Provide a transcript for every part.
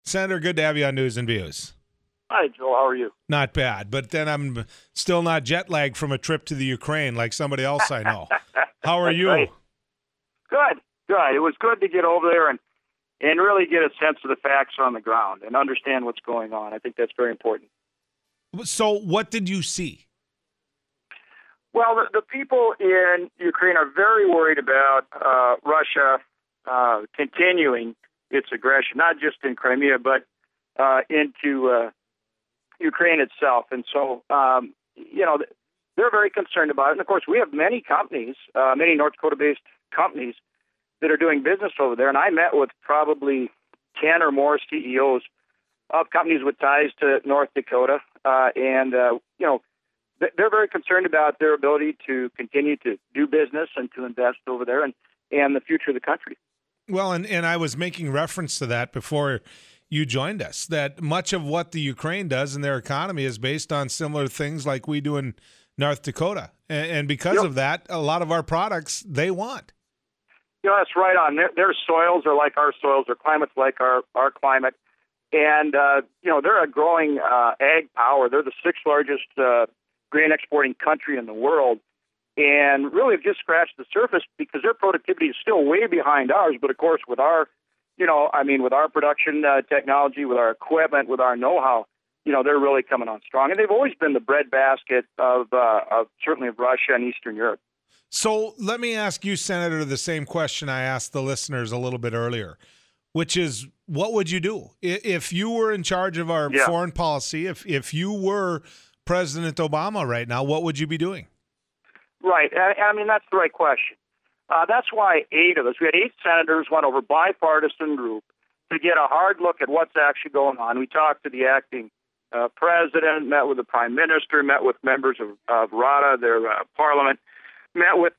Senator, good to have you on News and Views. Hi, Joe. How are you? Not bad, but then I'm still not jet lagged from a trip to the Ukraine like somebody else I know. How are you? Right. Good. It was good to get over there and really get a sense of the facts on the ground and understand what's going on. I think that's very important. So what did you see? Well, the people in Ukraine are very worried about Russia continuing its aggression, not just in Crimea, but into Ukraine itself. And so, they're very concerned about it. And, of course, we have many companies, many North Dakota-based companies that are doing business over there. And I met with probably 10 or more CEOs of companies with ties to North Dakota. They're very concerned about their ability to continue to do business and to invest over there and the future of the country. Well, and I was making reference to that before you joined us, that much of what the Ukraine does in their economy is based on similar things like we do in North Dakota. And because of that, a lot of our products they want. That's right on. Their soils are like our soils. Their climate's like our climate. And, they're a growing ag power. They're the sixth largest grain exporting country in the world. And really have just scratched the surface because their productivity is still way behind ours. But, of course, with our, with our production technology, with our equipment, with our know-how, they're really coming on strong. And they've always been the breadbasket of certainly of Russia and Eastern Europe. So let me ask you, Senator, the same question I asked the listeners a little bit earlier, which is, what would you do if you were in charge of our foreign policy? If you were President Obama right now, what would you be doing? Right. That's the right question. That's why 8 of us, we had 8 senators, went over bipartisan group to get a hard look at what's actually going on. We talked to the acting president, met with the prime minister, met with members of Rada, their parliament, met with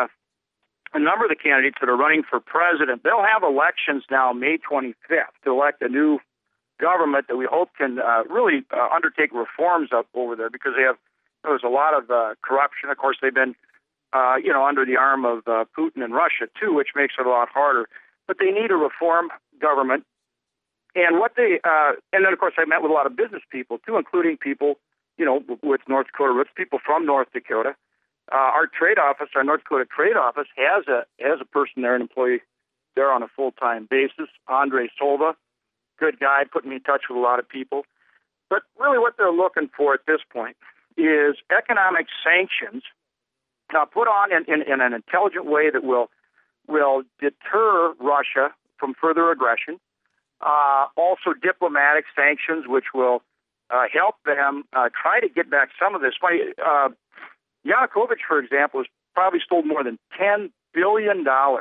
a number of the candidates that are running for president. They'll have elections now May 25th to elect a new government that we hope can really undertake reforms up over there because there's a lot of corruption. Of course, they've been under the arm of Putin and Russia too, which makes it a lot harder. But they need a reform government. And and then of course I met with a lot of business people too, including people with North Dakota roots, people from North Dakota. Our trade office, our North Dakota trade office, has a person there, an employee there on a full-time basis. Andre Solva, good guy, put me in touch with a lot of people. But really, what they're looking for at this point is economic sanctions put on in an intelligent way that will deter Russia from further aggression. Also, diplomatic sanctions, which will help them try to get back some of this money. Yanukovych, for example, has probably stole more than $10 billion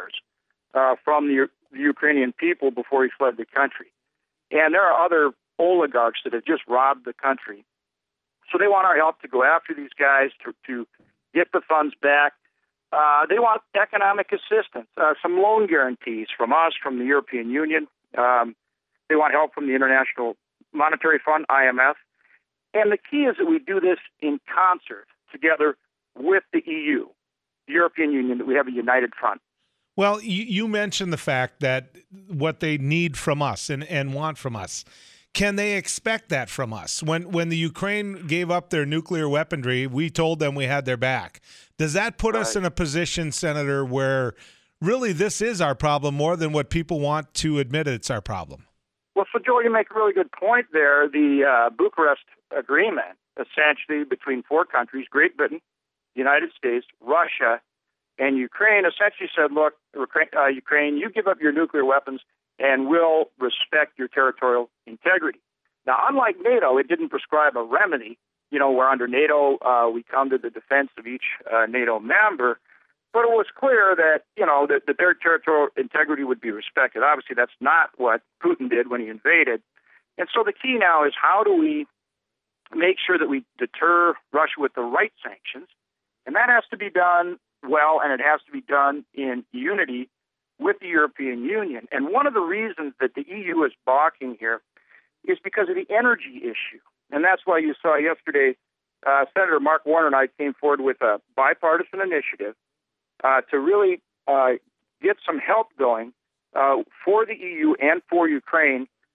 from the Ukrainian people before he fled the country. And there are other oligarchs that have just robbed the country. So they want our help to go after these guys, to get the funds back. They want economic assistance, some loan guarantees from us, from the European Union. They want help from the International Monetary Fund, IMF. And the key is that we do this in concert together with the EU, the European Union, that we have a united front. Well, you mentioned the fact that what they need from us and want from us. Can they expect that from us? When the Ukraine gave up their nuclear weaponry, we told them we had their back. Does that put us in a position, Senator, where really this is our problem more than what people want to admit it's our problem? Well, so Joel, you make a really good point there. The Bucharest Agreement, essentially between 4 countries, Great Britain, the United States, Russia, and Ukraine, essentially said, look, Ukraine, you give up your nuclear weapons and we'll respect your territorial integrity. Now, unlike NATO, it didn't prescribe a remedy, where under NATO we come to the defense of each NATO member, but it was clear that, that their territorial integrity would be respected. Obviously, that's not what Putin did when he invaded. And so the key now is how do we make sure that we deter Russia with the right sanctions? And that has to be done well, and it has to be done in unity with the European Union. And one of the reasons that the EU is balking here is because of the energy issue. And that's why you saw yesterday Senator Mark Warner and I came forward with a bipartisan initiative to really get some help going for the EU and for Ukraine with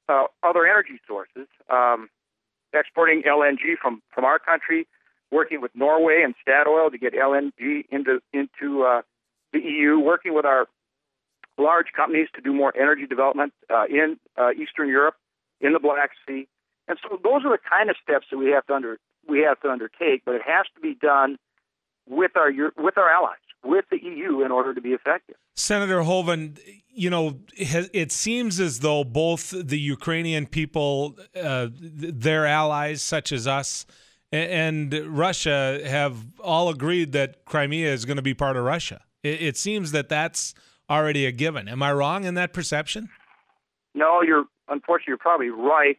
other energy sources, exporting LNG from our country, working with Norway and Statoil to get LNG into the EU, working with our large companies to do more energy development in Eastern Europe, in the Black Sea. And so those are the kind of steps that we have to undertake, but it has to be done with our allies, with the EU, in order to be effective. Senator Hoeven, it seems as though both the Ukrainian people, their allies such as us, and Russia have all agreed that Crimea is going to be part of Russia. It seems that that's already a given. Am I wrong in that perception? No, unfortunately, you're probably right,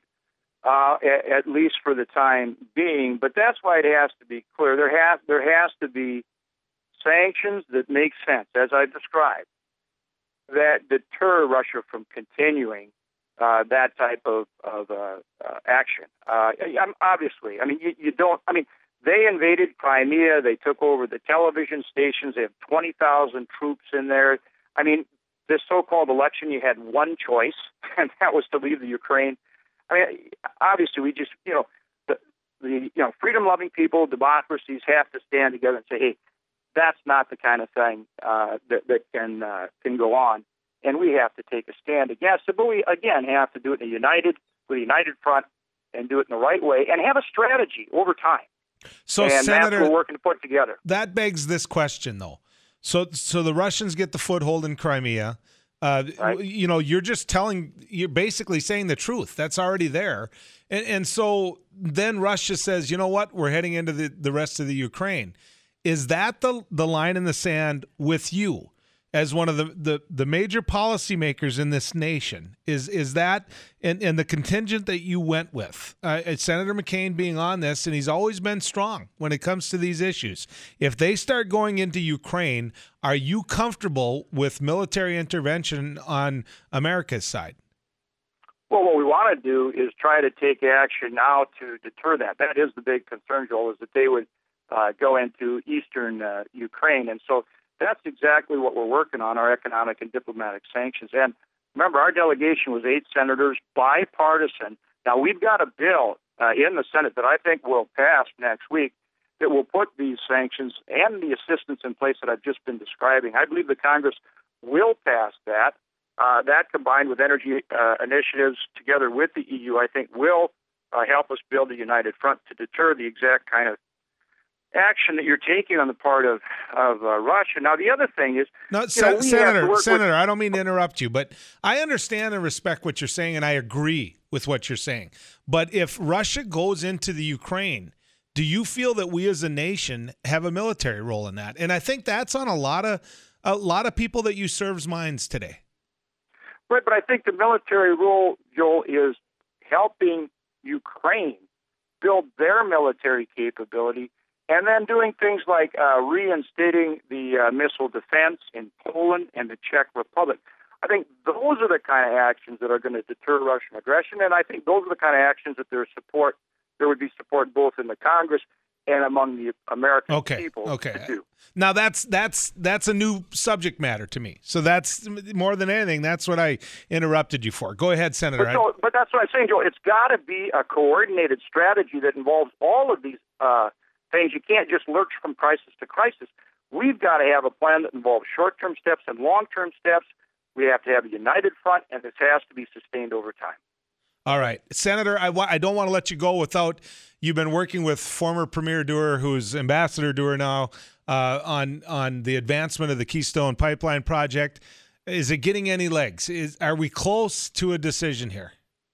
at least for the time being. But that's why it has to be clear. There has to be sanctions that make sense, as I described, that deter Russia from continuing that type of action. Obviously, you don't. They invaded Crimea. They took over the television stations. They have 20,000 troops in there. This so-called election, you had one choice, and that was to leave the Ukraine. Obviously, we just, the freedom-loving people, democracies have to stand together and say, hey, that's not the kind of thing that can go on, and we have to take a stand against it. But we, again, have to do it with a united front, and do it in the right way, and have a strategy over time. So, and Senator, that's what we're working to put together. That begs this question, though. So the Russians get the foothold in Crimea. Right. You're basically saying the truth. That's already there. And so then Russia says, you know what, we're heading into the rest of the Ukraine. Is that the line in the sand with you as one of the major policymakers in this nation? Is that and the contingent that you went with? Senator McCain being on this, and he's always been strong when it comes to these issues. If they start going into Ukraine, are you comfortable with military intervention on America's side? Well, what we want to do is try to take action now to deter that. That is the big concern, Joel, is that they would go into eastern Ukraine. And so that's exactly what we're working on, our economic and diplomatic sanctions. And remember, our delegation was 8 senators, bipartisan. Now, we've got a bill in the Senate that I think will pass next week that will put these sanctions and the assistance in place that I've just been describing. I believe the Congress will pass that. That, combined with energy initiatives together with the EU, I think will help us build a united front to deter the exact kind of action that you're taking on the part of Russia. Now, the other thing is, Senator, I don't mean to interrupt you, but I understand and respect what you're saying, and I agree with what you're saying. But if Russia goes into the Ukraine, do you feel that we as a nation have a military role in that? And I think that's on a lot of people that you serve's minds today. Right, but I think the military role, Joel, is helping Ukraine build their military capability, and then doing things like reinstating the missile defense in Poland and the Czech Republic. I think those are the kind of actions that are going to deter Russian aggression, and I think those are the kind of actions that there would be support both in the Congress and among the American people to do. Now that's a new subject matter to me. So that's more than anything. That's what I interrupted you for. Go ahead, Senator. But that's what I'm saying, Joe. It's got to be a coordinated strategy that involves all of these things. You can't just lurch from crisis to crisis. We've got to have a plan that involves short-term steps and long-term steps. We have to have a united front, and this has to be sustained over time. All right. Senator, I don't want to let you go without you've been working with former Premier Doer, who's Ambassador Doer now, on the advancement of the Keystone Pipeline project. Is it getting any legs? Are we close to a decision here?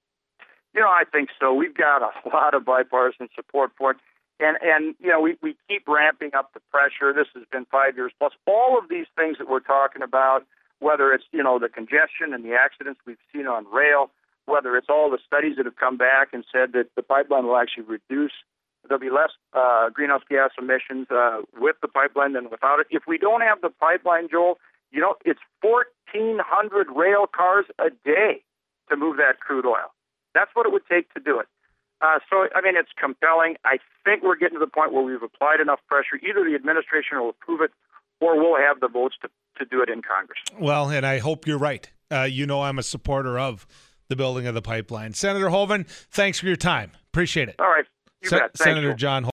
I think so. We've got a lot of bipartisan support for it. And we keep ramping up the pressure. This has been 5 years plus. All of these things that we're talking about, whether it's, the congestion and the accidents we've seen on rail, whether it's all the studies that have come back and said that the pipeline will actually there'll be less greenhouse gas emissions with the pipeline than without it. If we don't have the pipeline, Joel, it's 1,400 rail cars a day to move that crude oil. That's what it would take to do it. It's compelling. I think we're getting to the point where we've applied enough pressure. Either the administration will approve it or we'll have the votes to do it in Congress. Well, and I hope you're right. I'm a supporter of the building of the pipeline. Senator Hoeven, thanks for your time. Appreciate it. All right. You bet. Thanks, Senator Joel. John